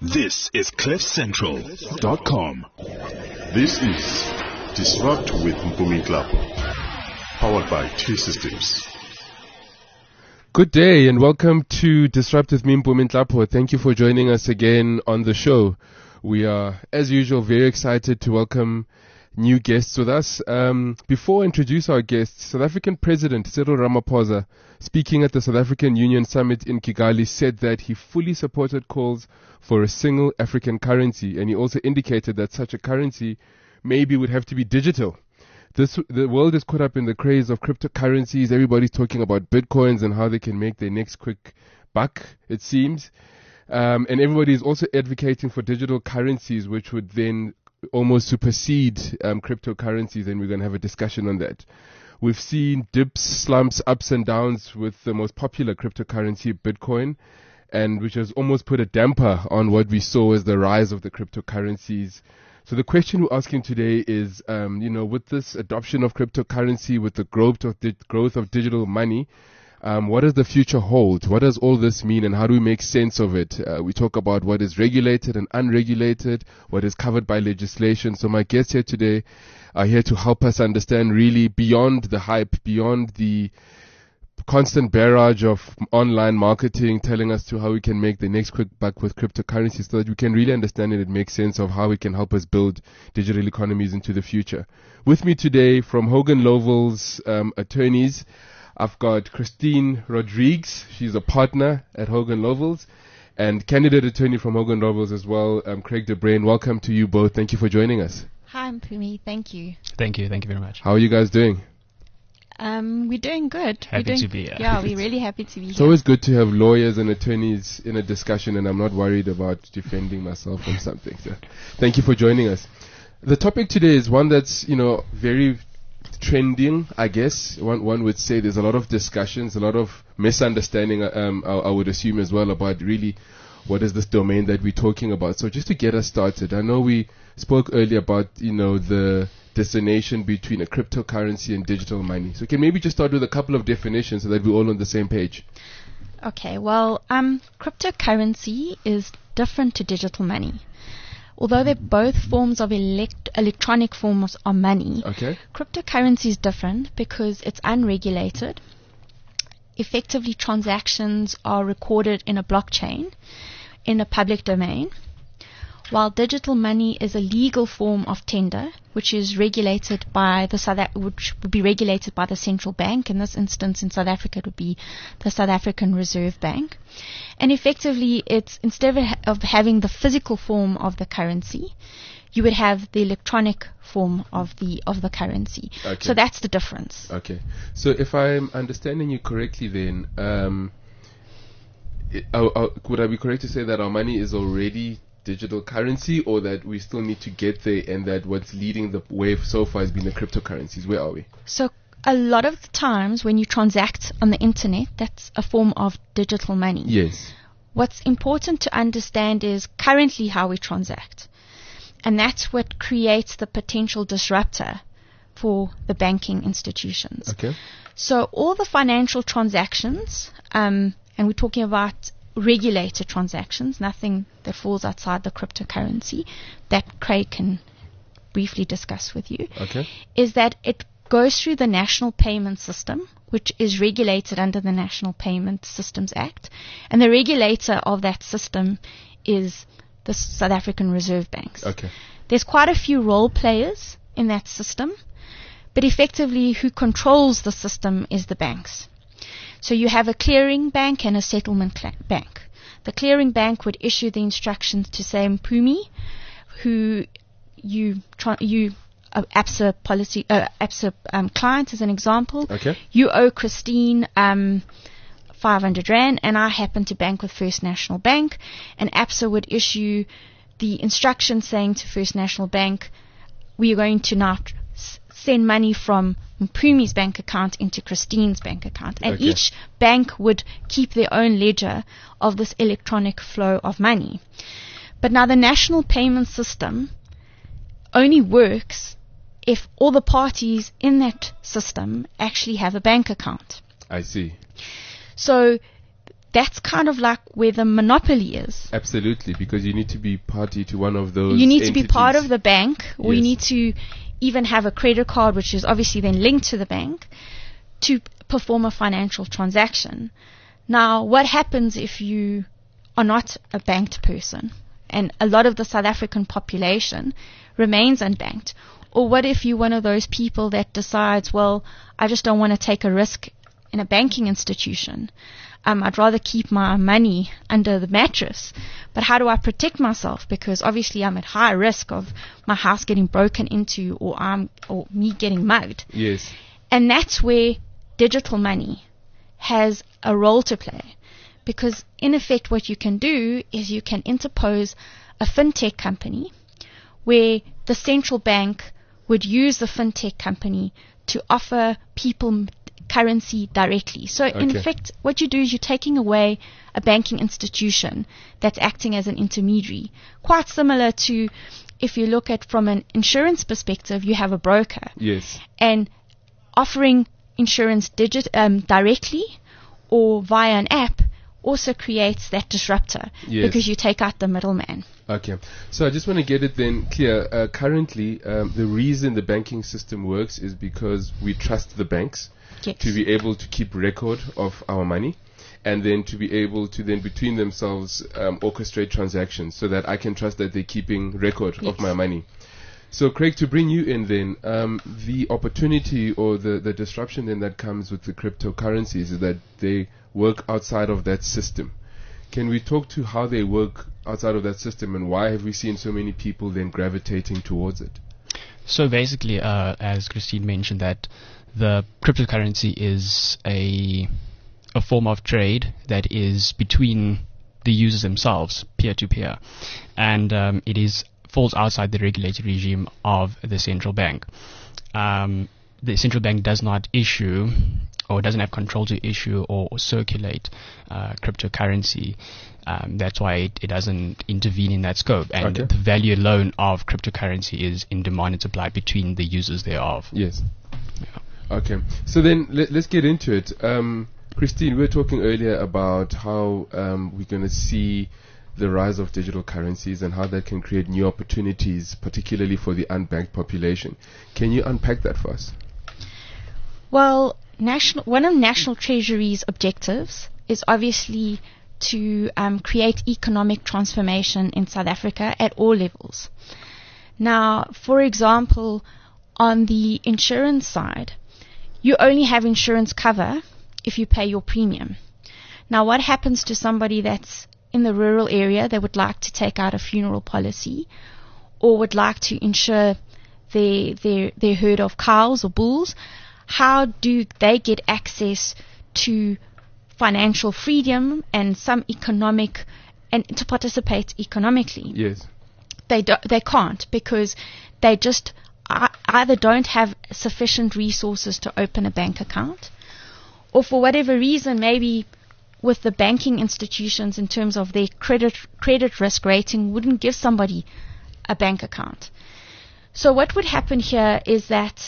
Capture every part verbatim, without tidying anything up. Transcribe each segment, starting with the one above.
This is cliff central dot com. This is Disrupt with Mpumi Nhlapo, powered by T-Systems. Good day and welcome to Disrupt with me, Mpumi Nhlapo. Thank you for joining us again on the show. We are, as usual, very excited to welcome new guests with us. Um, before I introduce our guests, South African President Cyril Ramaphosa, speaking at the South African Union Summit in Kigali, said that he fully supported calls for a single African currency, and he also indicated that such a currency maybe would have to be digital. This, the world is caught up in the craze of cryptocurrencies. Everybody's talking about bitcoins and how they can make their next quick buck, it seems. Um, and everybody is also advocating for digital currencies, which would then almost supersede um, cryptocurrencies, and we're going to have a discussion on that. We've seen dips, slumps, ups and downs with the most popular cryptocurrency, Bitcoin, and which has almost put a damper on what we saw as the rise of the cryptocurrencies. So the question we're asking today is, um, you know, with this adoption of cryptocurrency, with the growth of di- growth of digital money, Um, what does the future hold? What does all this mean, and how do we make sense of it? Uh, we talk about what is regulated and unregulated, what is covered by legislation. So my guests here today are here to help us understand really beyond the hype, beyond the constant barrage of online marketing telling us to how we can make the next quick buck with cryptocurrency, so that we can really understand it and make sense of how it can help us build digital economies into the future. With me today from Hogan Lovells um, Attorneys, I've got Christine Rodrigues. She's a partner at Hogan Lovells and candidate attorney from Hogan Lovells as well, um, Craig de Bruyn. Welcome to you both. Thank you for joining us. Hi, Mpumi. Thank you. Thank you. Thank you very much. How are you guys doing? Um, we're doing good. Happy we're doing, to be here. Yeah, we're really happy to be It's here. always good to have lawyers and attorneys in a discussion, and I'm not worried about defending myself on something. So thank you for joining us. The topic today is one that's, you know, very trending, I guess. One one would say there's a lot of discussions, a lot of misunderstanding, um, I, I would assume as well, about really what is this domain that we're talking about. So just to get us started, I know we spoke earlier about, you know, the dissonation between a cryptocurrency and digital money. So can maybe just start with a couple of definitions so that we're all on the same page. Okay, well, um, cryptocurrency is different to digital money. Although they're both forms of elect- electronic forms of money, Okay. cryptocurrency is different because it's unregulated. Effectively, transactions are recorded in a blockchain in a public domain, while digital money is a legal form of tender, which is regulated by the South Af- which would be regulated by the central bank. In this instance, in South Africa, it would be the South African Reserve Bank. And effectively, it's instead of, ha- of having the physical form of the currency, you would have the electronic form of the of the currency. Okay. So that's the difference. Okay. So if I'm understanding you correctly, then um, it, uh, uh, would I be correct to say that our money is already digital currency, or that we still need to get there, and that what's leading the way so far has been the cryptocurrencies? Where are we? So a lot of the times when you transact on the internet, that's a form of digital money. Yes. What's important to understand is currently how we transact. And that's what creates the potential disruptor for the banking institutions. Okay. So all the financial transactions, um, and we're talking about regulated transactions, nothing that falls outside the cryptocurrency, that Craig can briefly discuss with you, Okay. is that it goes through the national payment system, which is regulated under the National Payment Systems Act, and the regulator of that system is the South African Reserve Banks. Okay. There's quite a few role players in that system, but effectively who controls the system is the banks. So you have a clearing bank and a settlement cl- bank. The clearing bank would issue the instructions to, say, Mpumi, who you try, you uh, ABSA policy uh, ABSA um, client as an example. Okay. You owe Christine um, five hundred rand, and I happen to bank with First National Bank, and ABSA would issue the instruction saying to First National Bank, we are going to now tr- s- send money from Mpumi's bank account into Christine's bank account. And Okay. each bank would keep their own ledger of this electronic flow of money. But now the national payment system only works if all the parties in that system actually have a bank account. I see. So that's kind of like where the monopoly is. Absolutely, because you need to be party to one of those You need to entities. be part of the bank, or you Yes. need to even have a credit card, which is obviously then linked to the bank, to perform a financial transaction. Now, what happens if you are not a banked person, and a lot of the South African population remains unbanked? Or what if you're one of those people that decides, well, I just don't want to take a risk in a banking institution. Um, I'd rather keep my money under the mattress. But how do I protect myself? Because obviously I'm at high risk of my house getting broken into, or I'm, or me getting mugged. Yes. And that's where digital money has a role to play. Because in effect what you can do is you can interpose a fintech company where the central bank would use the fintech company to offer people currency directly. So in Okay. effect, what you do is you're taking away a banking institution that's acting as an intermediary. Quite similar to if you look at from an insurance perspective, you have a broker. Yes. And offering insurance digit um, directly or via an app also creates that disruptor, Yes. because you take out the middleman. Okay. So I just want to get it then clear. Uh, currently, um, the reason the banking system works is because we trust the banks Yes. to be able to keep record of our money, and then to be able to then between themselves um, orchestrate transactions, so that I can trust that they're keeping record Yes. of my money. So Craig, to bring you in then, um, the opportunity or the, the disruption then that comes with the cryptocurrencies is that they work outside of that system. Can we talk to how they work outside of that system, and why have we seen so many people then gravitating towards it? So basically, uh, as Christine mentioned, that the cryptocurrency is a a form of trade that is between the users themselves, peer-to-peer, and um, it is falls outside the regulated regime of the central bank. Um, the central bank does not issue or doesn't have control to issue or, or circulate uh, cryptocurrency. Um, that's why it, it doesn't intervene in that scope. And Okay. the value alone of cryptocurrency is in demand and supply between the users thereof. Yes. Okay. So then let, let's get into it. Um, Christine, we were talking earlier about how um, we're going to see the rise of digital currencies and how that can create new opportunities, particularly for the unbanked population. Can you unpack that for us? Well, national one of National Treasury's objectives is obviously to um, create economic transformation in South Africa at all levels. Now, for example, on the insurance side, you only have insurance cover if you pay your premium. Now, what happens to somebody that's in the rural area that would like to take out a funeral policy, or would like to insure their, their, their herd of cows or bulls? How do they get access to financial freedom and some economic, and to participate economically? Yes. They do, they can't, because they just I, either don't have sufficient resources to open a bank account, or for whatever reason, maybe with the banking institutions in terms of their credit credit risk rating wouldn't give somebody a bank account. So what would happen here is that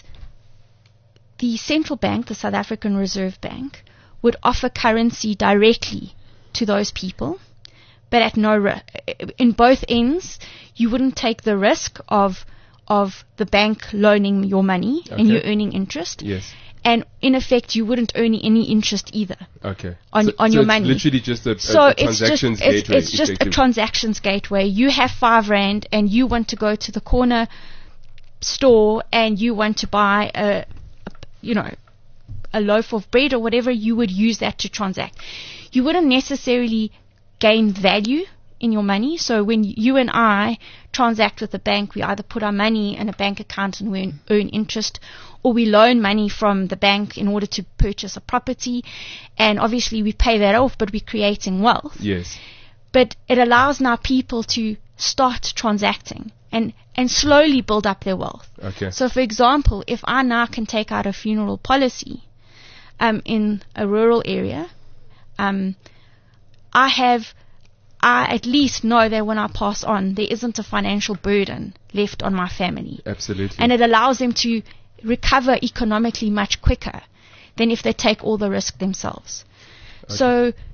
the central bank, the South African Reserve Bank, would offer currency directly to those people, but at no ri- in both ends, you wouldn't take the risk of of the bank loaning your money and Okay. you're earning interest. Yes. And in effect, you wouldn't earn any interest either Okay. on so, on so your it's money. literally just a, So a, a it's just transactions it's, gateway. it's just a effectively. transactions gateway. You have five rand and you want to go to the corner store and you want to buy a, a you know a loaf of bread or whatever. You would use that to transact. You wouldn't necessarily gain value in your money. So when you and I transact with the bank, we either put our money in a bank account and we earn, earn interest, or we loan money from the bank in order to purchase a property, and obviously we pay that off, but we're creating wealth. Yes. But it allows now people to start transacting and, and slowly build up their wealth. Okay. So, for example, if I now can take out a funeral policy um, in a rural area, um, I have, I at least know that when I pass on, there isn't a financial burden left on my family. Absolutely. And it allows them to recover economically much quicker than if they take all the risk themselves. Okay. So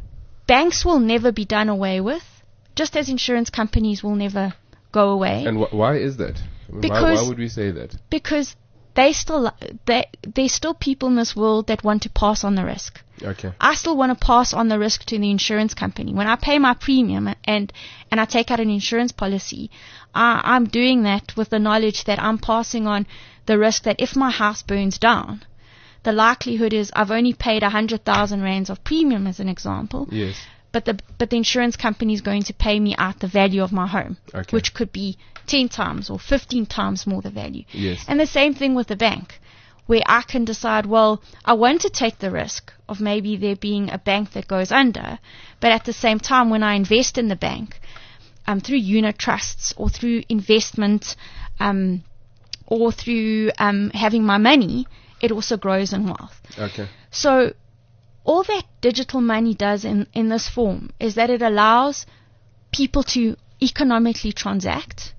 banks will never be done away with, just as insurance companies will never go away. And wh- why is that? I mean, Because- why, why would we say that? Because they still, they, there's still people in this world that want to pass on the risk. Okay. I still want to pass on the risk to the insurance company. When I pay my premium and and I take out an insurance policy, I, I'm doing that with the knowledge that I'm passing on the risk that if my house burns down, the likelihood is I've only paid one hundred thousand rands of premium as an example, Yes. but the but the insurance company is going to pay me out the value of my home, Okay. which could be ten times or fifteen times more the value. Yes. And the same thing with the bank, where I can decide, well, I want to take the risk of maybe there being a bank that goes under, but at the same time, when I invest in the bank, um, through unit trusts or through investment, um, or through um, having my money, it also grows in wealth. Okay. So all that digital money does in, in this form is that it allows people to economically transact,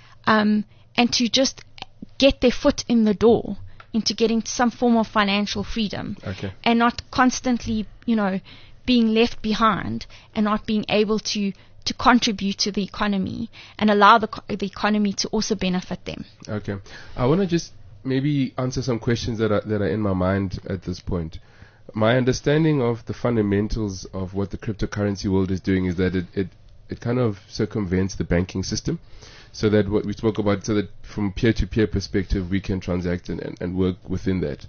um, and to just get their foot in the door into getting some form of financial freedom, Okay. and not constantly, you know, being left behind and not being able to, to contribute to the economy and allow the, co- the economy to also benefit them. Okay. I want to just maybe answer some questions that are that are in my mind at this point. My understanding of the fundamentals of what the cryptocurrency world is doing is that it, it, it kind of circumvents the banking system, so that what we spoke about, so that from peer-to-peer perspective we can transact and, and, and work within that.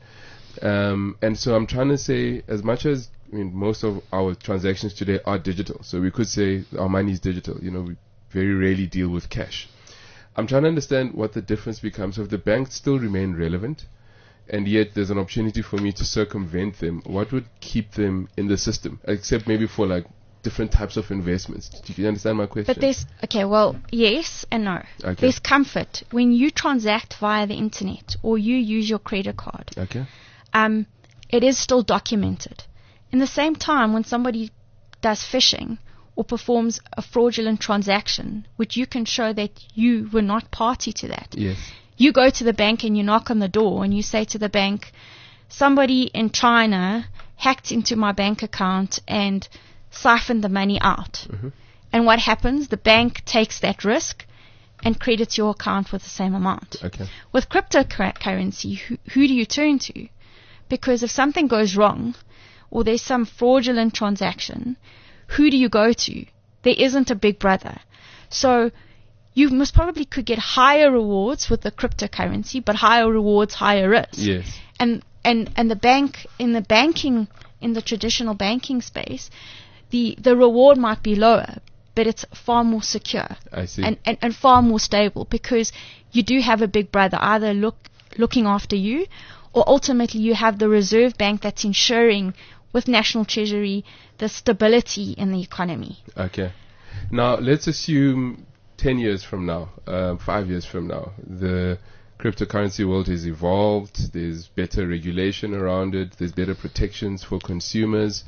Um, and so I'm trying to say, as much as I mean, most of our transactions today are digital, so we could say our money is digital. You know, we very rarely deal with cash. I'm trying to understand what the difference becomes if the banks still remain relevant, and yet there's an opportunity for me to circumvent them. What would keep them in the system, except maybe for like different types of investments? Do you understand my question? But there's, okay, well, yes and no. Okay. There's comfort. When you transact via the internet or you use your credit card, Okay. um, it is still documented. In the same time, when somebody does phishing or performs a fraudulent transaction, which you can show that you were not party to that, Yes. you go to the bank and you knock on the door and you say to the bank, somebody in China hacked into my bank account and siphoned the money out. Mm-hmm. And what happens? The bank takes that risk and credits your account with the same amount. Okay. With cryptocurrency, who, who do you turn to? Because if something goes wrong or there's some fraudulent transaction, who do you go to? There isn't a big brother. So you most probably could get higher rewards with the cryptocurrency, but higher rewards, higher risk. Yes. And, and, and the bank, in the banking, in the traditional banking space, the, the reward might be lower, but it's far more secure I see. and, and, and far more stable, because you do have a big brother either look, looking after you, or ultimately you have the Reserve Bank that's ensuring with National Treasury the stability in the economy. Okay. Now, let's assume ten years from now, uh, five years from now, the cryptocurrency world has evolved, there's better regulation around it, there's better protections for consumers.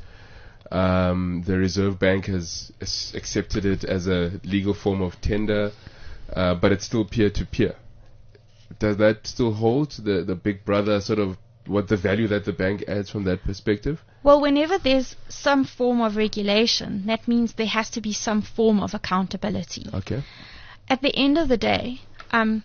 Um, the Reserve Bank has s- accepted it as a legal form of tender, uh, but it's still peer-to-peer. Does that still hold, the, the big brother sort of, what the value that the bank adds from that perspective? Well, whenever there's some form of regulation, that means there has to be some form of accountability. Okay. At the end of the day, um,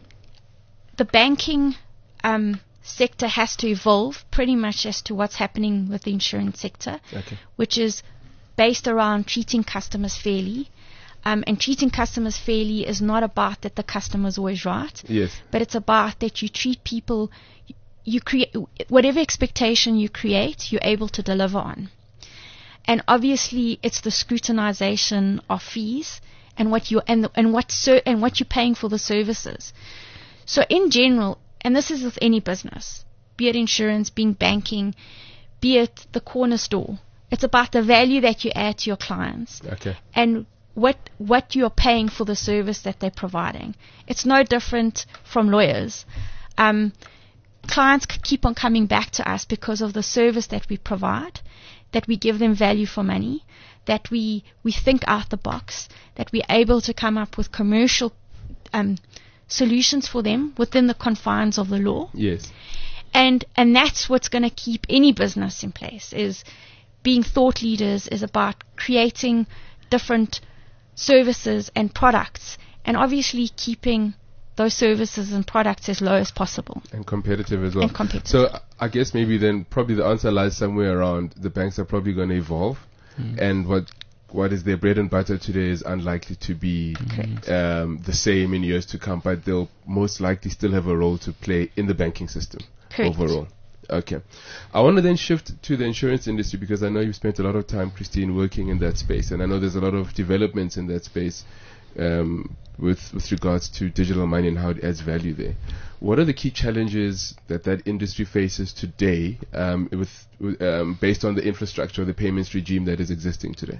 the banking um, sector has to evolve pretty much as to what's happening with the insurance sector, Okay. which is based around treating customers fairly. Um, and treating customers fairly is not about that the customer's always right, Yes. but it's about that you treat people, you create whatever expectation you create, you're able to deliver on. And obviously, it's the scrutinization of fees and what you and the, and what ser- and what you're paying for the services. So in general, and this is with any business, be it insurance, being banking, be it the corner store, it's about the value that you add to your clients Okay. and what what you're paying for the service that they're providing. It's no different from lawyers. Um, clients c- keep on coming back to us because of the service that we provide, that we give them value for money, that we, we think out the box, that we're able to come up with commercial um, solutions for them within the confines of the law. Yes. And and that's what's going to keep any business in place, is being thought leaders is about creating different services and products, and obviously keeping those services and products as low as possible. And competitive as well. And competitive. So I guess maybe then probably the answer lies somewhere around the banks are probably going to evolve, mm. and what what is their bread and butter today is unlikely to be um, the same in years to come, but they'll most likely still have a role to play in the banking system. Correct. Overall. Okay. I want to then shift to the insurance industry, because I know you've spent a lot of time, Christine, working in that space, and I know there's a lot of developments in that space um, with with regards to digital money and how it adds value there. What are the key challenges that that industry faces today, um, with, with um, based on the infrastructure or the payments regime that is existing today?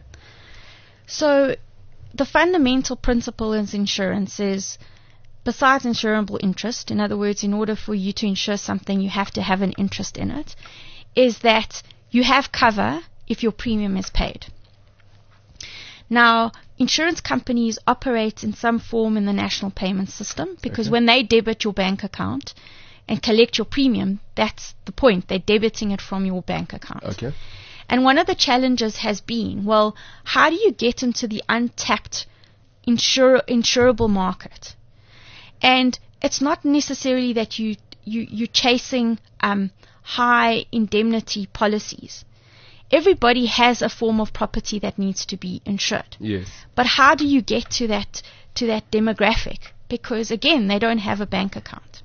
So the fundamental principle in insurance is, besides insurable interest, in other words, in order for you to insure something, you have to have an interest in it, is that you have cover if your premium is paid. Now, insurance companies operate in some form in the national payment system, because okay. when they debit your bank account and collect your premium, that's the point. They're debiting it from your bank account. Okay. And one of the challenges has been, well, how do you get into the untapped insur- insurable market? And it's not necessarily that you, you, you're chasing um, high indemnity policies. Everybody has a form of property that needs to be insured. Yes. But how do you get to that to that demographic? Because, again, they don't have a bank account.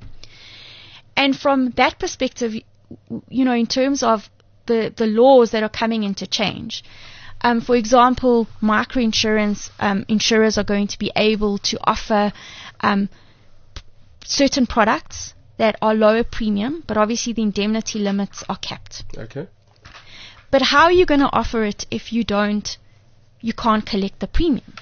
And from that perspective, you know, in terms of the, the laws that are coming into change, um, for example, microinsurance um, insurers are going to be able to offer um, certain products that are lower premium, but obviously the indemnity limits are capped. Okay. But how are you going to offer it if you don't, you can't collect the premium?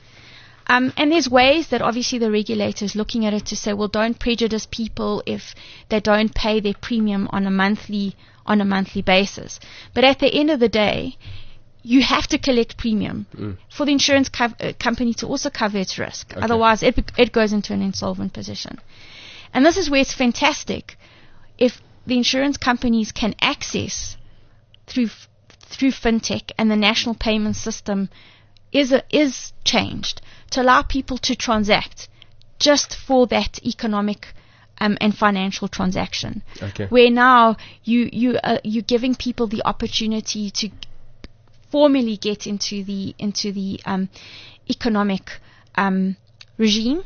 Um, and there's ways that obviously the regulator is looking at it to say, well, don't prejudice people if they don't pay their premium on a monthly on a monthly basis. But at the end of the day, you have to collect premium mm. for the insurance co- uh, company to also cover its risk. Okay. Otherwise, it it goes into an insolvent position. And this is where it's fantastic if the insurance companies can access through through fintech, and the national payment system is a, is changed to allow people to transact just for that economic um, and financial transaction. Okay. Where now you you uh, you're giving people the opportunity to formally get into the into the um, economic um, regime,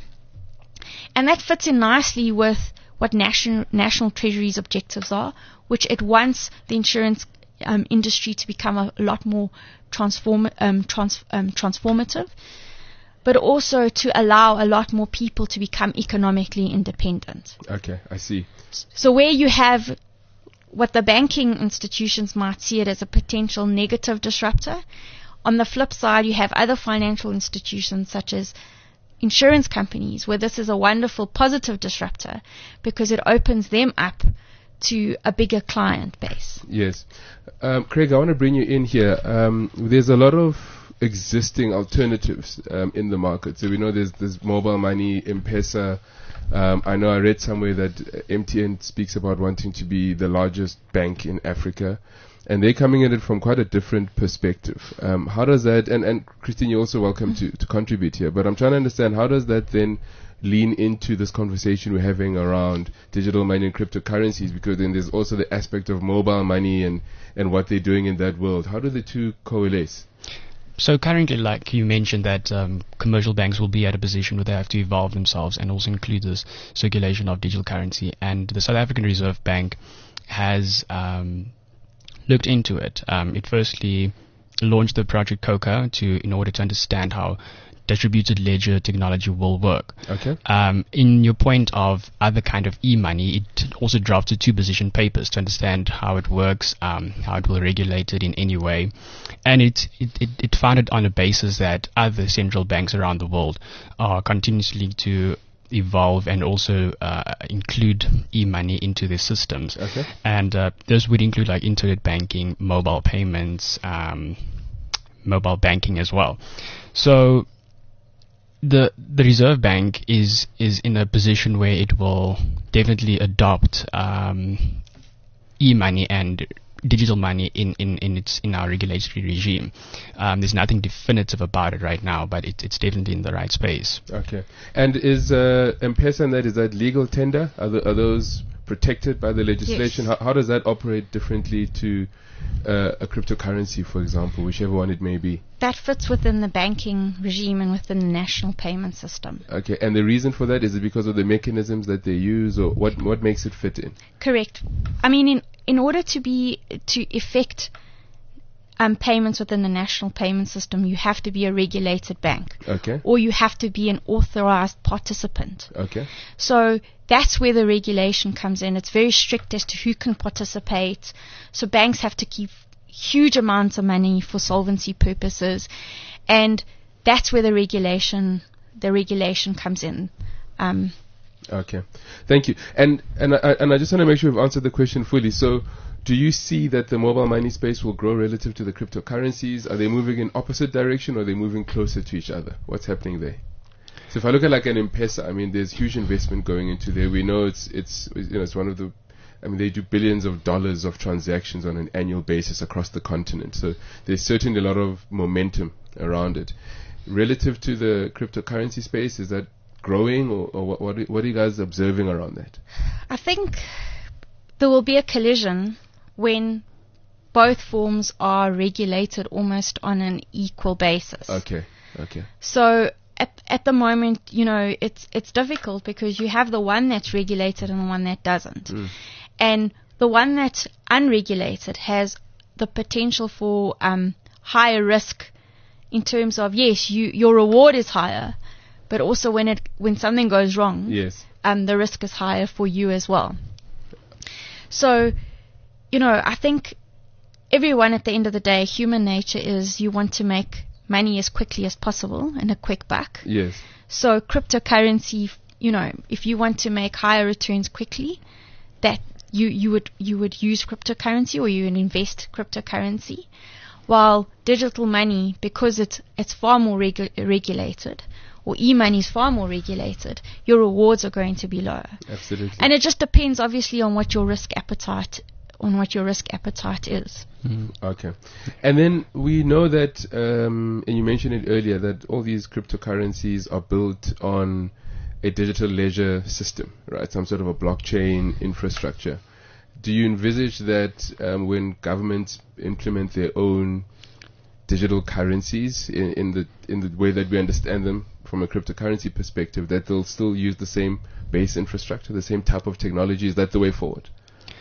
and that fits in nicely with what national national treasury's objectives are, which it wants the insurance Um, industry to become a, a lot more transform, um, trans, um, transformative, but also to allow a lot more people to become economically independent. Okay, I see. So where you have what the banking institutions might see it as a potential negative disruptor, on the flip side you have other financial institutions such as insurance companies where this is a wonderful positive disruptor because it opens them up to a bigger client base. Yes. Um, Craig, I want to bring you in here. Um, there's a lot of existing alternatives um, in the market. So we know there's, there's mobile money, M-Pesa. Um, I know I read somewhere that M T N speaks about wanting to be the largest bank in Africa. And they're coming at it from quite a different perspective. Um, how does that, and, and Christine, you're also welcome to, to contribute here, but I'm trying to understand how does that then lean into this conversation we're having around digital money and cryptocurrencies, because then there's also the aspect of mobile money and, and what they're doing in that world. How do the two coalesce? So currently, like you mentioned, that um, commercial banks will be at a position where they have to evolve themselves and also include this circulation of digital currency. And the South African Reserve Bank has um, looked into it. Um, it firstly launched the Project Coca to in order to understand how distributed ledger technology will work. Okay. Um, in your point of other kind of e-money, it also drafted two position papers to understand how it works, um, how it will regulate it in any way. And it, it, it, it founded on a basis that other central banks around the world are continuously to evolve and also uh, include e-money into their systems. Okay. And uh, this would include like internet banking, mobile payments, um, mobile banking as well. So The the Reserve Bank is is in a position where it will definitely adopt um, e-money and digital money in, in, in its in our regulatory regime. Um, there's nothing definitive about it right now, but it, it's definitely in the right space. Okay. And is uh, M-Pesa and that, is that legal tender? Are, the, are those protected by the legislation? Yes. How, how does that operate differently to uh, a cryptocurrency, for example, whichever one it may be? That fits within the banking regime and within the national payment system. Okay. And the reason for that, is it because of the mechanisms that they use, or what what makes it fit in? Correct. I mean, in in order to be to effect um, payments within the national payment system, you have to be a regulated bank, Okay. or you have to be an authorized participant. Okay. So that's where the regulation comes in. It's very strict as to who can participate. So banks have to keep huge amounts of money for solvency purposes, and that's where the regulation the regulation comes in. Um, Okay, thank you. And and I, and I just want to make sure we've answered the question fully. So, do you see that the mobile money space will grow relative to the cryptocurrencies? Are they moving in opposite direction, or are they moving closer to each other? What's happening there? So, if I look at like an M-Pesa, I mean, there's huge investment going into there. We know it's it's you know it's one of the, I mean, they do billions of dollars of transactions on an annual basis across the continent. So there's certainly a lot of momentum around it. Relative to the cryptocurrency space, is that growing, or, or what, what, are, what are you guys observing around that? I think there will be a collision when both forms are regulated almost on an equal basis. Okay, okay. So at at the moment, you know, it's it's difficult because you have the one that's regulated and the one that doesn't. Mm. And the one that's unregulated has the potential for um, higher risk in terms of, yes, you your reward is higher, but also when it when something goes wrong, Yes. um, the risk is higher for you as well. So, you know, I think everyone at the end of the day, human nature is you want to make money as quickly as possible and a quick buck. Yes. So cryptocurrency, you know, if you want to make higher returns quickly, that you, you would you would use cryptocurrency, or you would invest cryptocurrency. While digital money, because it's it's far more regu- regulated, or e-money is far more regulated, your rewards are going to be lower. Absolutely. And it just depends, obviously, on what your risk appetite on what your risk appetite is. Mm-hmm. Okay. And then we know that, um, and you mentioned it earlier, that all these cryptocurrencies are built on a digital ledger system, right? Some sort of a blockchain infrastructure. Do you envisage that um, when governments implement their own digital currencies in, in the in the way that we understand them from a cryptocurrency perspective, that they'll still use the same base infrastructure, the same type of technology? Is that the way forward?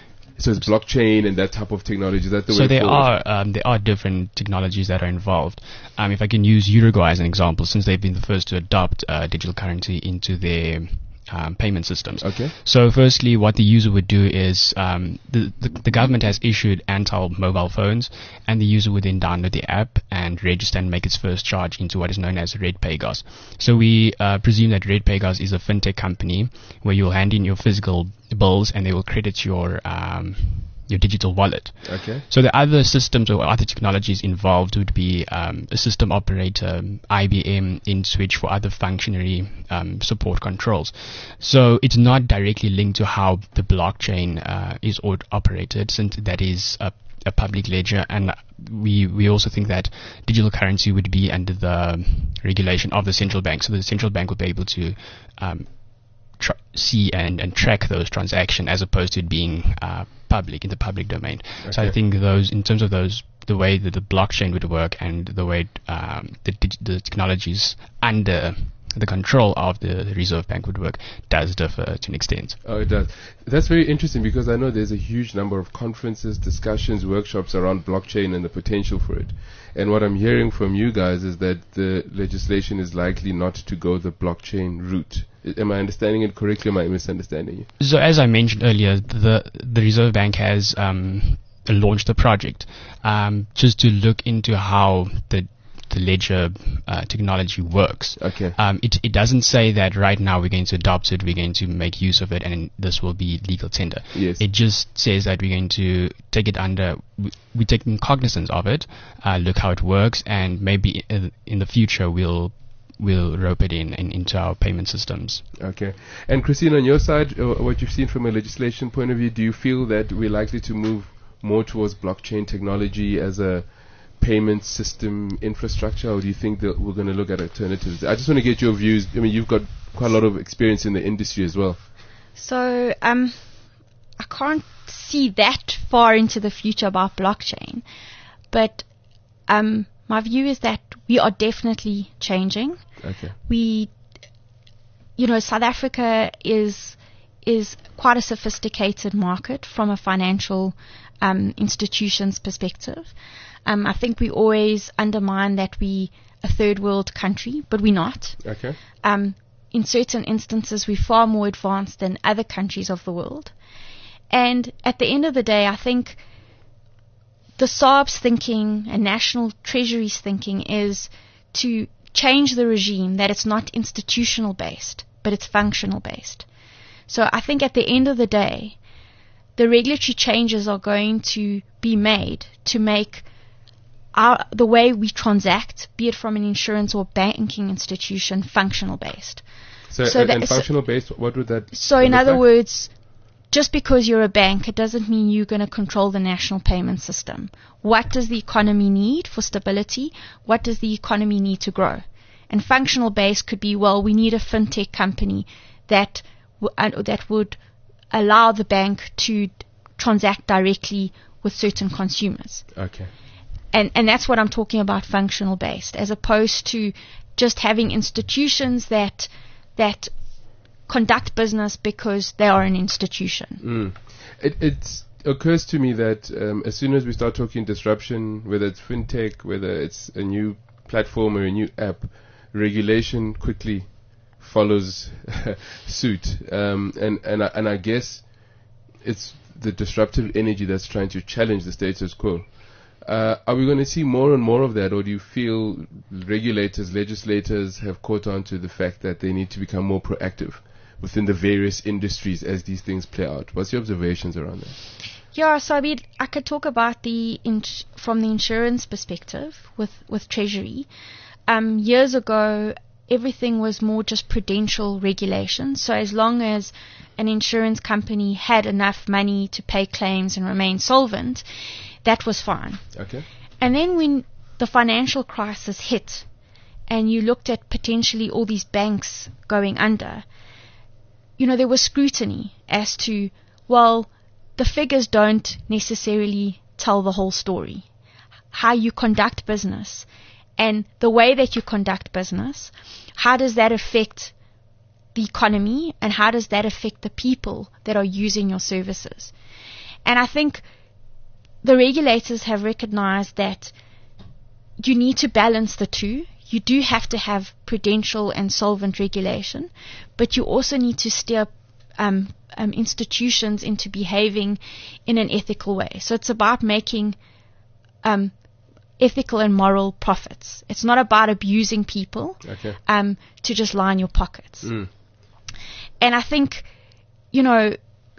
So it's blockchain and that type of technology. Is that the so way there forward? are um, there are different technologies that are involved. Um, if I can use Uruguay as an example, since they've been the first to adopt uh, digital currency into their um, payment systems. Okay. So firstly, what the user would do is um, the, the the government has issued Antal mobile phones, and the user would then download the app and register and make its first charge into what is known as RedPayGas. So we uh, presume that RedPayGas is a fintech company where you'll hand in your physical bills and they will credit your um, your digital wallet. Okay. So the other systems or other technologies involved would be um, a system operator, I B M, InSwitch for other functionary um, support controls. So it's not directly linked to how the blockchain uh, is or- operated, since that is a, a public ledger, and we we also think that digital currency would be under the regulation of the central bank. So the central bank would be able to um, Tr- see and, and track those transactions as opposed to it being uh, public in the public domain. Okay. So I think those, in terms of those, the way that the blockchain would work and the way um, the, dig- the technologies under the control of the Reserve Bank would work does differ to an extent. Oh, it does. That's very interesting, because I know there's a huge number of conferences, discussions, workshops around blockchain and the potential for it. And what I'm hearing from you guys is that the legislation is likely not to go the blockchain route. Am I understanding it correctly, or am I misunderstanding you? So as I mentioned earlier, the the Reserve Bank has um, launched a project um, just to look into how the the ledger uh, technology works. Okay. Um, it it doesn't say that right now we're going to adopt it, we're going to make use of it, and this will be legal tender. Yes. It just says that we're going to take it under, we, we're taking cognizance of it, uh, look how it works, and maybe in, in the future we'll we'll rope it in, in into our payment systems. Okay. And Christine, on your side, uh, what you've seen from a legislation point of view, do you feel that we're likely to move more towards blockchain technology as a payment system infrastructure, or do you think that we're going to look at alternatives? I just want to get your views. I mean, you've got quite a lot of experience in the industry as well. So, um, I can't see that far into the future about blockchain, but um, my view is that we are definitely changing. Okay. We, you know, South Africa is is quite a sophisticated market from a financial um, institutions perspective. Um, I think we always undermine that we a third world country, but we're not. Okay. Um, in certain instances, we're far more advanced than other countries of the world. And at the end of the day, I think the S A R B's thinking and National Treasury's thinking is to change the regime, that it's not institutional based, but it's functional based. So I think at the end of the day, the regulatory changes are going to be made to make our, the way we transact, be it from an insurance or banking institution, functional based. So, So and, that- and so- functional based, what would that So in look other like? words, just because you're a bank, it doesn't mean you're going to control the national payment system. What does the economy need for stability? What does the economy need to grow? And functional base could be, well, we need a fintech company that w- uh, that would allow the bank to transact directly with certain consumers. Okay. And and that's what I'm talking about, functional based, as opposed to just having institutions that that conduct business because they are an institution. Mm. It it occurs to me that um, as soon as we start talking disruption, whether it's fintech, whether it's a new platform or a new app, regulation quickly follows suit. Um, and and I, and I guess it's the disruptive energy that's trying to challenge the status quo. Uh, are we going to see more and more of that, or do you feel regulators, legislators have caught on to the fact that they need to become more proactive within the various industries as these things play out? What's your observations around that? Yeah, so I mean, I could talk about the ins- from the insurance perspective with with Treasury. Um, years ago, everything was more just prudential regulation. So as long as an insurance company had enough money to pay claims and remain solvent, that was fine. Okay. And then when the financial crisis hit and you looked at potentially all these banks going under, you know, there was scrutiny as to, well, the figures don't necessarily tell the whole story. How you conduct business and the way that you conduct business, how does that affect the economy and how does that affect the people that are using your services? And I think the regulators have recognized that you need to balance the two. You do have to have prudential and solvent regulation, but you also need to steer um, um, institutions into behaving in an ethical way. So it's about making um, ethical and moral profits. It's not about abusing people Okay. um, to just line your pockets. Mm. And I think, you know,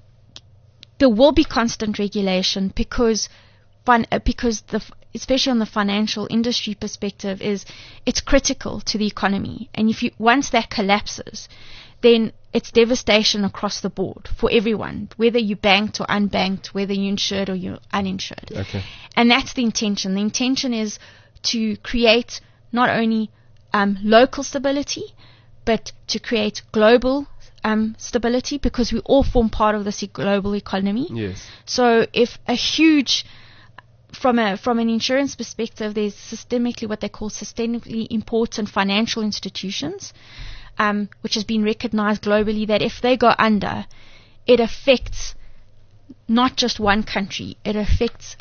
there will be constant regulation because, fin- uh, because the, f- especially on the financial industry perspective, is it's critical to the economy. And if you once that collapses, then it's devastation across the board for everyone, whether you're banked or unbanked, whether you're insured or you're uninsured. Okay. And that's the intention. The intention is to create not only um, local stability, but to create global um, stability, because we all form part of this e- global economy. Yes. So if a huge, from a from an insurance perspective, there's systemically what they call systemically important financial institutions, um, which has been recognized globally, that if they go under, it affects not just one country, it affects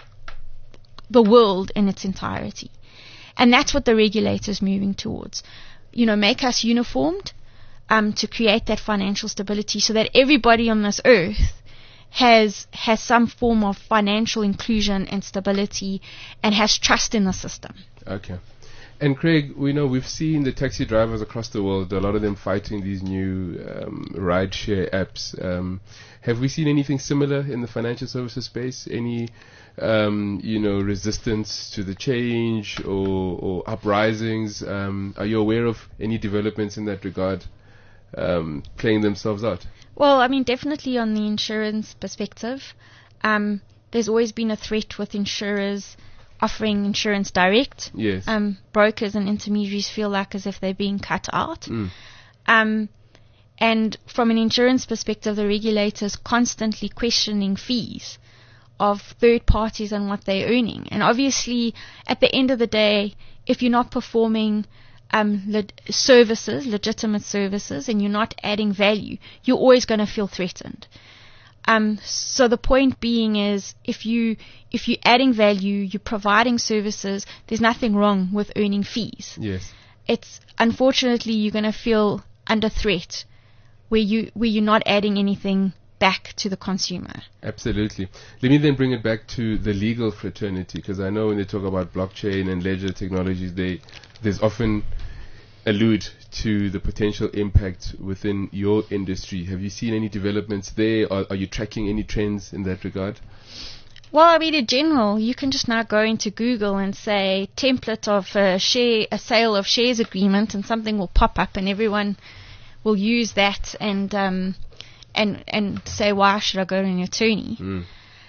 the world in its entirety. And that's what the regulator's moving towards. You know, make us uniformed um, to create that financial stability so that everybody on this earth has has some form of financial inclusion and stability and has trust in the system. Okay. And Craig, we know we've seen the taxi drivers across the world, a lot of them fighting these new um, ride-share apps. Um, have we seen anything similar in the financial services space? Any, um, you know, resistance to the change or, or uprisings? Um, are you aware of any developments in that regard um, playing themselves out? Well, I mean, definitely on the insurance perspective, um, there's always been a threat with insurers offering insurance direct. Yes. Um, brokers and intermediaries feel like as if they're being cut out. Mm. Um, and from an insurance perspective, the regulator's constantly questioning fees of third parties and what they're earning. And obviously, at the end of the day, if you're not performing um, le- services, legitimate services, and you're not adding value, you're always going to feel threatened. Um, so the point being is, if you if you're adding value, you're providing services, there's nothing wrong with earning fees. Yes. It's unfortunately you're going to feel under threat where you where you're not adding anything back to the consumer. Absolutely. Let me then bring it back to the legal fraternity, because I know when they talk about blockchain and ledger technologies, they there's often allude to the potential impact within your industry. Have you seen any developments there? Or are you tracking any trends in that regard? Well, I mean, in general, you can just now go into Google and say template of a share, a sale of shares agreement, and something will pop up, and everyone will use that and um, and and say, why should I go to an attorney? Mm.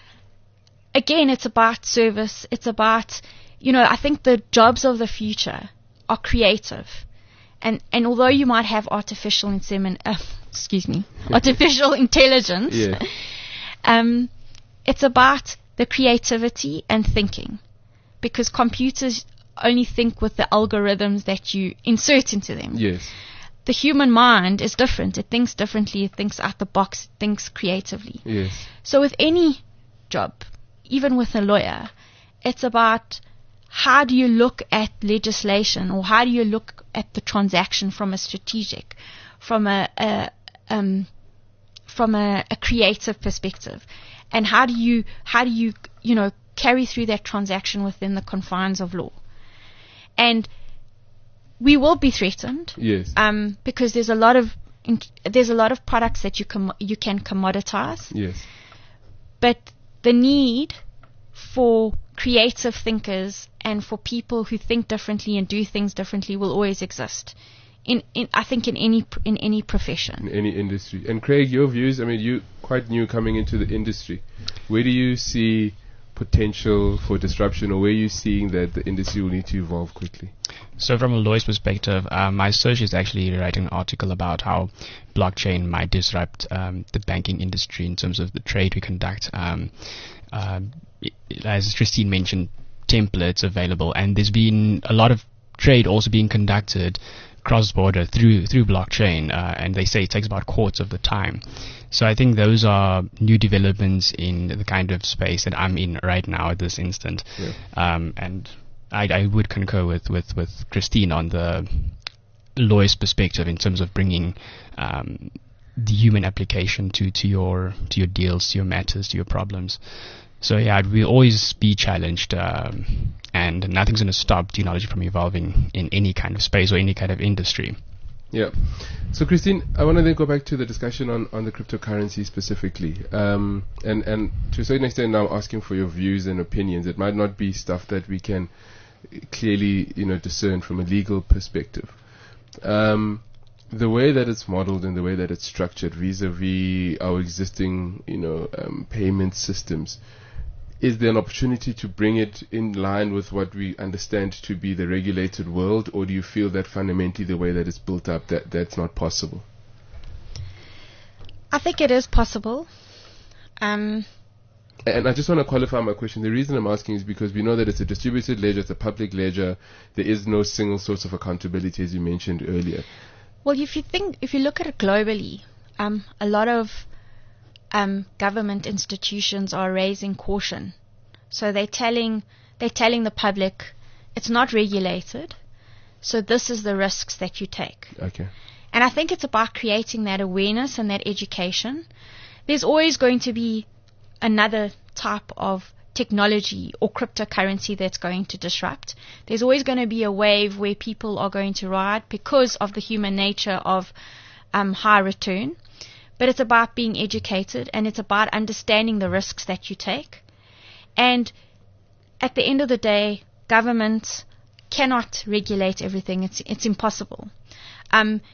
Again, it's about service. It's about, you know, I think the jobs of the future are creative. And and although you might have artificial insemin, uh, excuse me, artificial intelligence, Yeah. um, it's about the creativity and thinking, because computers only think with the algorithms that you insert into them. Yes. The human mind is different. It thinks differently. It thinks out the box. It thinks creatively. Yes. So with any job, even with a lawyer, it's about how do you look at legislation, or how do you look at the transaction from a strategic, from a, a um, from a, a creative perspective, and how do you how do you you know carry through that transaction within the confines of law. And we will be threatened, Yes. um, because there's a lot of there's a lot of products that you com- you can commoditize, Yes. but the need for creative thinkers and for people who think differently and do things differently will always exist. In, in I think in any in any profession. In any industry. And Craig, your views, I mean, you quite new coming into the industry. Where do you see potential for disruption, or where are you seeing that the industry will need to evolve quickly? So from a lawyer's perspective, um, my associate is actually writing an article about how blockchain might disrupt um, the banking industry in terms of the trade we conduct. Um, uh, as Christine mentioned, templates available, and there's been a lot of trade also being conducted cross-border through through blockchain, uh, and they say it takes about quarters of the time. So I think those are new developments in the kind of space that I'm in right now at this instant. Yeah. Um, and I, I would concur with, with, with Christine on the lawyer's perspective in terms of bringing um, the human application to, to your to your deals, to your matters, to your problems. So yeah, we'll always be challenged, um, and nothing's going to stop technology from evolving in any kind of space or any kind of industry. Yeah. So, Christine, I want to then go back to the discussion on, on the cryptocurrency specifically. Um, and, and to a certain extent, now asking for your views and opinions. It might not be stuff that we can clearly, you know, discern from a legal perspective. Um, the way that it's modeled and the way that it's structured vis-a-vis our existing, you know, um, payment systems, is there an opportunity to bring it in line with what we understand to be the regulated world, or do you feel that fundamentally the way that it's built up, that that's not possible? I think it is possible. Um, and I just want to qualify my question. The reason I'm asking is because we know that it's a distributed ledger, it's a public ledger. There is no single source of accountability, as you mentioned earlier. Well, if you think, if you look at it globally, um, a lot of um, government institutions are raising caution. So they're telling they're telling the public it's not regulated, so this is the risks that you take. Okay. And I think it's about creating that awareness and that education. There's always going to be another type of technology or cryptocurrency that's going to disrupt. There's always going to be a wave where people are going to ride because of the human nature of um, high return. But it's about being educated, and it's about understanding the risks that you take. And at the end of the day, governments cannot regulate everything. It's it's impossible. Um,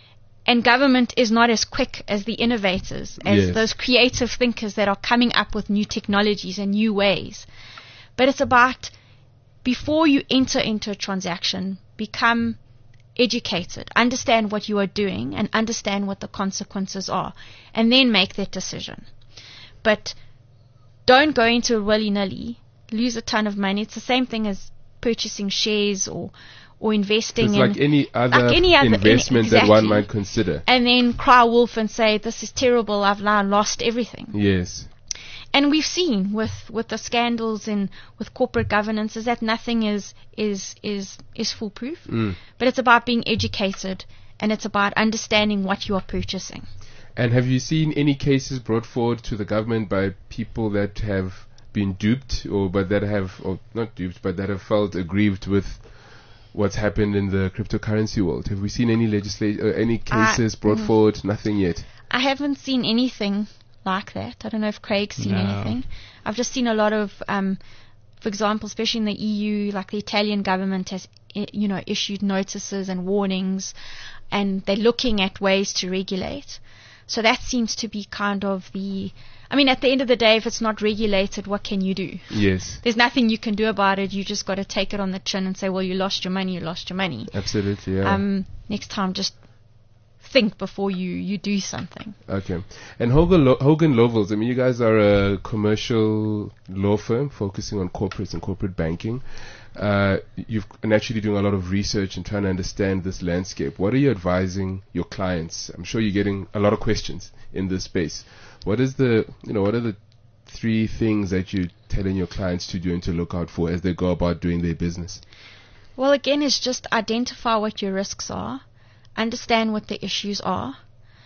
and government is not as quick as the innovators, as Yes. those creative thinkers that are coming up with new technologies and new ways. But it's about, before you enter into a transaction, become educated, understand what you are doing, and understand what the consequences are, and then make that decision. But don't go into it willy-nilly, lose a ton of money. It's the same thing as purchasing shares or or investing It's in like any other like any other- investment any- that one exactly. might consider. and then cry wolf and say, this is terrible, I've now lost everything. Yes. And we've seen with, with the scandals in with corporate governance is that nothing is is is is foolproof. Mm. But it's about being educated, and it's about understanding what you are purchasing. And have you seen any cases brought forward to the government by people that have been duped, or but that have, or not duped, but that have felt aggrieved with what's happened in the cryptocurrency world? Have we seen any legislation, uh, any cases brought mm. forward? Nothing yet. I haven't seen anything like that. I don't know if Craig's seen No. anything. I've just seen a lot of, um, for example, especially in the E U, like the Italian government has, i- you know, issued notices and warnings, and they're looking at ways to regulate. So that seems to be kind of the, I mean, at the end of the day, if it's not regulated, what can you do? Yes, There's nothing you can do about it. You just got to take it on the chin and say, well, you lost your money, you lost your money. absolutely. Yeah. Um, next time, just think before you, you do something. Okay. And Hogan, Lo- Hogan Lovells, I mean, you guys are a commercial law firm focusing on corporates and corporate banking. Uh, you've naturally doing a lot of research and trying to understand this landscape. What are you advising your clients? I'm sure you're getting a lot of questions in this space. What is the, you know, what are the three things that you're telling your clients to do and to look out for as they go about doing their business? Well, again, it's just identify what your risks are, understand what the issues are,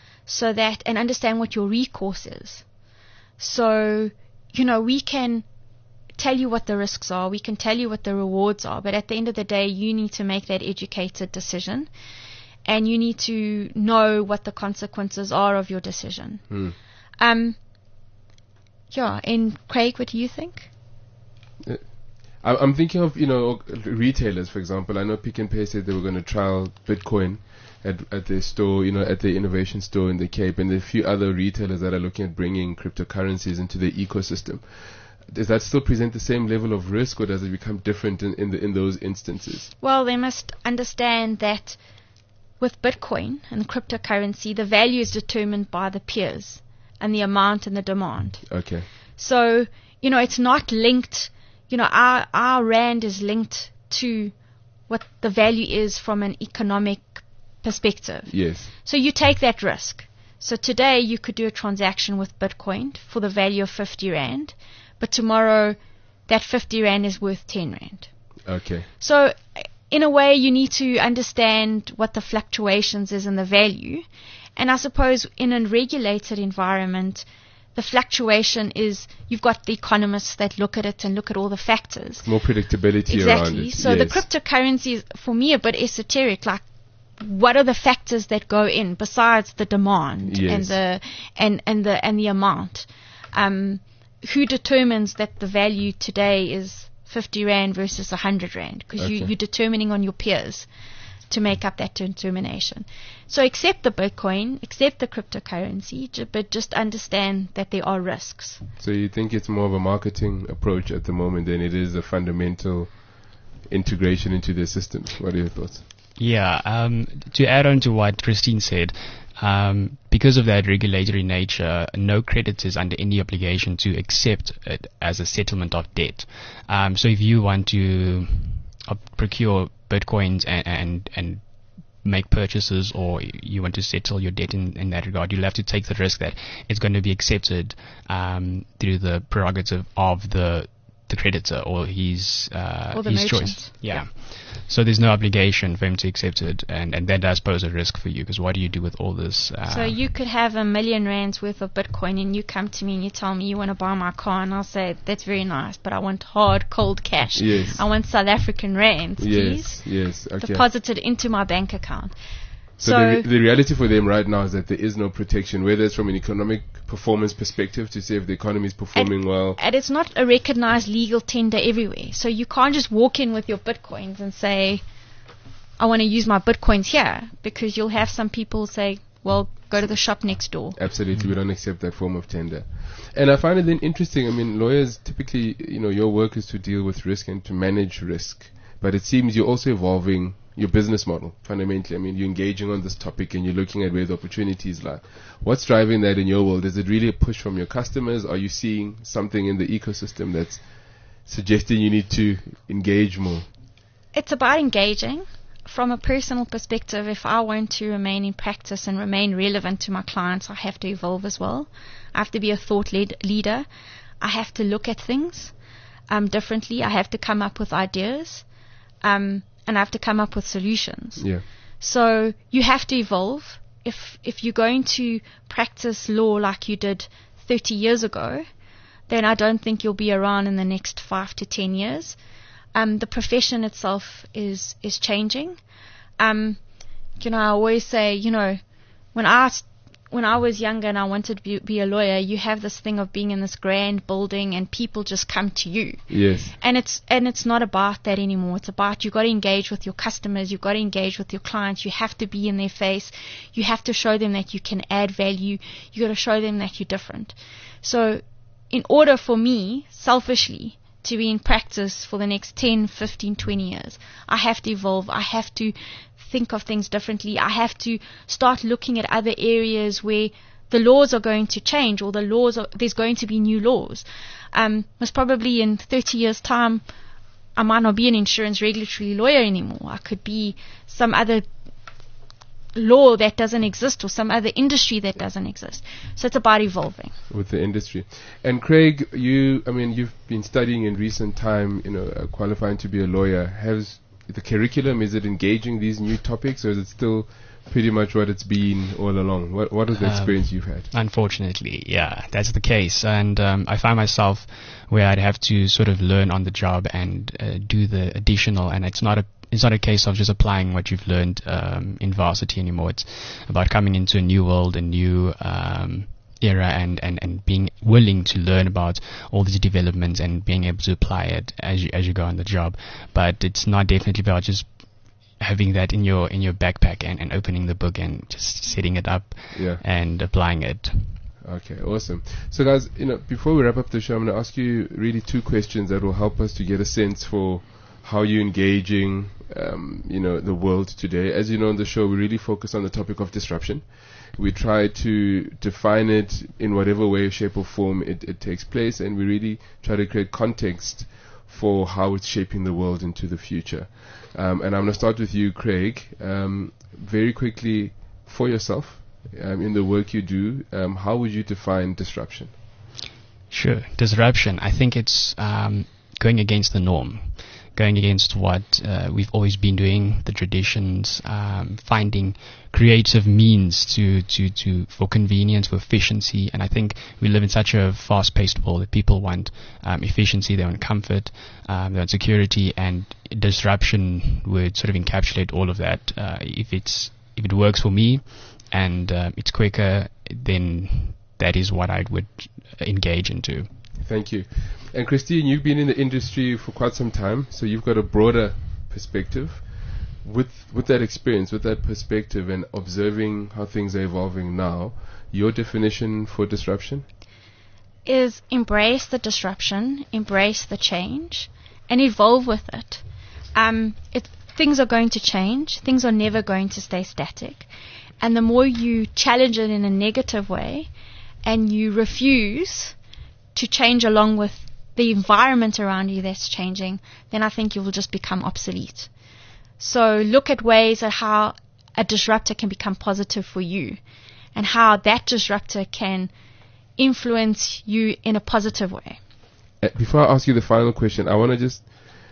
so that, and understand what your recourse is. So, you know, we can tell you what the risks are, we can tell you what the rewards are, but at the end of the day, you need to make that educated decision, and you need to know what the consequences are of your decision. Hmm. Um, yeah, and Craig, what do you think? I- I'm thinking of, you know, retailers, for example. I know Pick and Pay said they were going to trial Bitcoin at at their store, you know, at their innovation store in the Cape, and there are a few other retailers that are looking at bringing cryptocurrencies into their ecosystem. Does that still present the same level of risk, or does it become different in in, the, in those instances? Well, they must understand that with Bitcoin and cryptocurrency, the value is determined by the peers and the amount and the demand. Okay. So, you know, it's not linked, you know, our, our rand is linked to what the value is from an economic perspective. Yes. So you take that risk. So today you could do a transaction with Bitcoin for the value of fifty rand, but tomorrow that fifty rand is worth ten rand. Okay. So in a way you need to understand what the fluctuations is in the value. And I suppose in a regulated environment, the fluctuation is, you've got the economists that look at it and look at all the factors. More predictability around Exactly. it. So the Yes. cryptocurrency is, for me, a bit esoteric. Like, what are the factors that go in besides the demand Yes. and the and, and the and the amount? Um, who determines that the value today is fifty rand versus one hundred rand? Because you, Okay. you're determining on your peers to make up that determination. So accept the Bitcoin, accept the cryptocurrency, ju- but just understand that there are risks. So you think it's more of a marketing approach at the moment than it is a fundamental integration into their systems? What are your thoughts? Yeah, um, to add on to what Christine said, um, because of that regulatory nature, no creditor is under any obligation to accept it as a settlement of debt. Um, so if you want to uh, procure bitcoins and, and, and make purchases, or you want to settle your debt in, in that regard, you'll have to take the risk that it's going to be accepted um, through the prerogative of the the creditor or his uh, Or the his merchant. choice. Yeah. So there's no obligation for him to accept it, and, and that does pose a risk for you, because what do you do with all this? Uh, So you could have a million rands worth of Bitcoin, and you come to me and you tell me you want to buy my car, and I'll say, that's very nice, but I want hard, cold cash. Yes. I want South African rands, Yes. please. Yes. Okay. Deposited into my bank account. So, So, the, re- the reality for them right now is that there is no protection, whether it's from an economic performance perspective to see if the economy is performing well. and it's not a recognized legal tender everywhere. So you can't just walk in with your Bitcoins and say, I want to use my Bitcoins here, because you'll have some people say, well, go to the shop next door. Absolutely, we don't accept that form of tender. And I find it then interesting. I mean, lawyers typically, you know, your work is to deal with risk and to manage risk. But it seems you're also evolving your business model, fundamentally. I mean, you're engaging on this topic and you're looking at where the opportunities lie. What's driving that in your world? Is it really a push from your customers? Are you seeing something in the ecosystem that's suggesting you need to engage more? It's about engaging. From a personal perspective, if I want to remain in practice and remain relevant to my clients, I have to evolve as well. I have to be a thought lead leader. I have to look at things um, differently. I have to come up with ideas. Um, and I have to come up with solutions. Yeah. So you have to evolve. If if you're going to practice law like you did thirty years ago, then I don't think you'll be around in the next five to ten years. Um, the profession itself is is changing. Um, you know, I always say, you know, when I when I was younger and I wanted to be, be a lawyer, you have this thing of being in this grand building and people just come to you. Yes. And it's and it's not about that anymore. It's about you've got to engage with your customers. You've got to engage with your clients. You have to be in their face. You have to show them that you can add value. You got to show them that you're different. So, in order for me, selfishly, to be in practice for the next ten, fifteen, twenty years, I have to evolve. I have to think of things differently. I have to start looking at other areas where the laws are going to change, or the laws are, there's going to be new laws. Um, most probably in thirty years' time, I might not be an insurance regulatory lawyer anymore. I could be some other law that doesn't exist, or some other industry that doesn't exist. So it's about evolving with the industry. And Craig, you, I mean, you've been studying in recent time, you know, uh, qualifying to be a lawyer. Has the curriculum, is it engaging these new topics, or is it still pretty much what it's been all along? What What is the experience um, you've had? Unfortunately, yeah, that's the case. And um, I find myself where I'd have to sort of learn on the job and uh, do the additional, and it's not a It's not a case of just applying what you've learned um, in varsity anymore. It's about coming into a new world, a new um, era, and, and, and being willing to learn about all these developments and being able to apply it as you as you go on the job. But it's not definitely about just having that in your in your backpack and, and opening the book and just setting it up yeah. and applying it. Okay, awesome. So guys, you know, before we wrap up the show, I'm going to ask you really two questions that will help us to get a sense for how you're engaging, um, you know, the world today. As you know, on the show, we really focus on the topic of disruption. We try to define it in whatever way, shape, or form it, it takes place, and we really try to create context for how it's shaping the world into the future. Um, and I'm going to start with you, Craig. Um, very quickly, for yourself, um, in the work you do, um, how would you define disruption? Sure. Disruption, I think it's um, going against the norm. Going against what uh, we've always been doing, the traditions, um, finding creative means to, to, to for convenience, for efficiency. And I think we live in such a fast-paced world that people want um, efficiency, they want comfort, um, they want security, and disruption would sort of encapsulate all of that. Uh, if it's if it works for me and uh, it's quicker, then that is what I would engage into. Thank you. And Christine, you've been in the industry for quite some time, so you've got a broader perspective. With with that experience, with that perspective, and observing how things are evolving now, your definition for disruption? Is embrace the disruption, embrace the change, and evolve with it. Um, it things are going to change. Things are never going to stay static. And the more you challenge it in a negative way, and you refuse to change along with the environment around you that's changing, then I think you will just become obsolete. So look at ways at how a disruptor can become positive for you, and how that disruptor can influence you in a positive way. Uh, before I ask you the final question, I want to just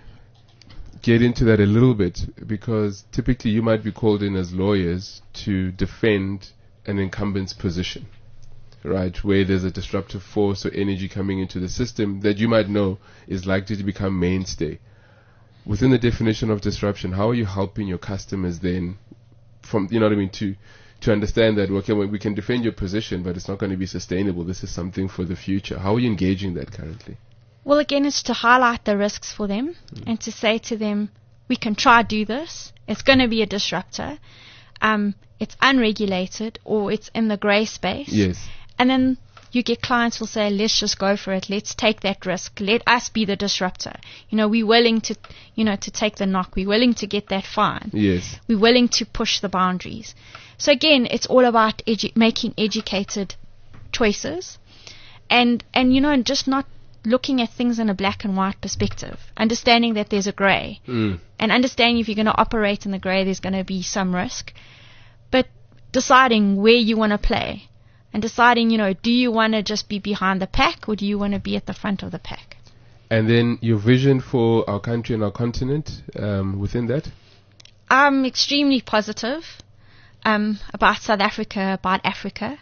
get into that a little bit, because typically you might be called in as lawyers to defend an incumbent's position, right, where there's a disruptive force or energy coming into the system that you might know is likely to become mainstay. Within the definition of disruption, how are you helping your customers then, from, you know what I mean, to to understand that, okay, well, we can defend your position, but it's not going to be sustainable. This is something for the future. How are you engaging that currently? Well, again, it's to highlight the risks for them mm. and to say to them, we can try do this. It's going to be a disruptor. um, it's unregulated or it's in the grey space. Yes. And then you get clients will say, let's just go for it. Let's take that risk. Let us be the disruptor. You know, we're willing to, you know, to take the knock. We're willing to get that fine. Yes. We're willing to push the boundaries. So again, it's all about edu- making educated choices and, and, you know, and just not looking at things in a black and white perspective, understanding that there's a grey Mm. and understanding if you're going to operate in the grey, there's going to be some risk, but deciding where you want to play and deciding, you know, do you want to just be behind the pack or do you want to be at the front of the pack? And then your vision for our country and our continent um, within that? I'm extremely positive um, about South Africa, about Africa.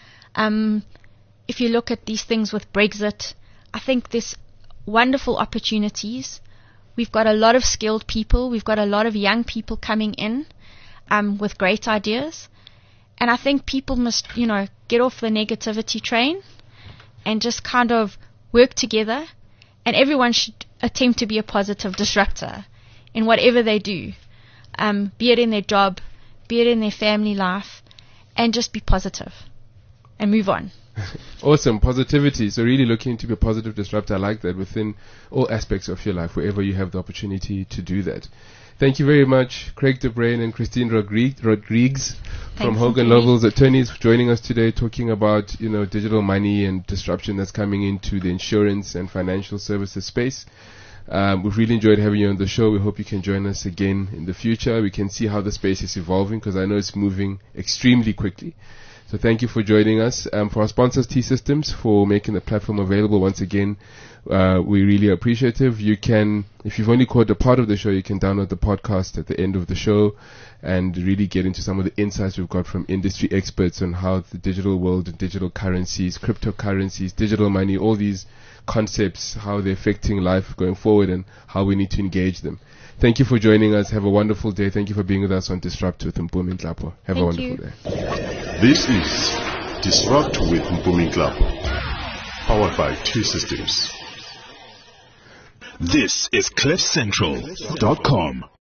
Um, if you look at these things with Brexit, I think there's wonderful opportunities. We've got a lot of skilled people. We've got a lot of young people coming in um, with great ideas. And I think people must, you know, get off the negativity train and just kind of work together. And everyone should attempt to be a positive disruptor in whatever they do, um, be it in their job, be it in their family life, and just be positive and move on. Awesome. Positivity. So really looking to be a positive disruptor. I like that within all aspects of your life, wherever you have the opportunity to do that. Thank you very much, Craig de Bruyn and Christine Rodrigues, Rodrigues from Thanks, Hogan Anthony. Lovells Attorneys for joining us today, talking about, you know, digital money and disruption that's coming into the insurance and financial services space. Um, we've really enjoyed having you on the show. We hope you can join us again in the future. We can see how the space is evolving because I know it's moving extremely quickly. So thank you for joining us. Um, for our sponsors, T-Systems, for making the platform available once again. Uh, we're really appreciative. You can, if you've only caught a part of the show, you can download the podcast at the end of the show and really get into some of the insights we've got from industry experts on how the digital world and digital currencies, cryptocurrencies, digital money, all these concepts, how they're affecting life going forward and how we need to engage them. Thank you for joining us. Have a wonderful day. Thank you for being with us on Disrupt with Mpumi Nhlapo. Have Thank a wonderful you. day. This is Disrupt with Mpumi Nhlapo, powered by T-Systems. This is cliff central dot com.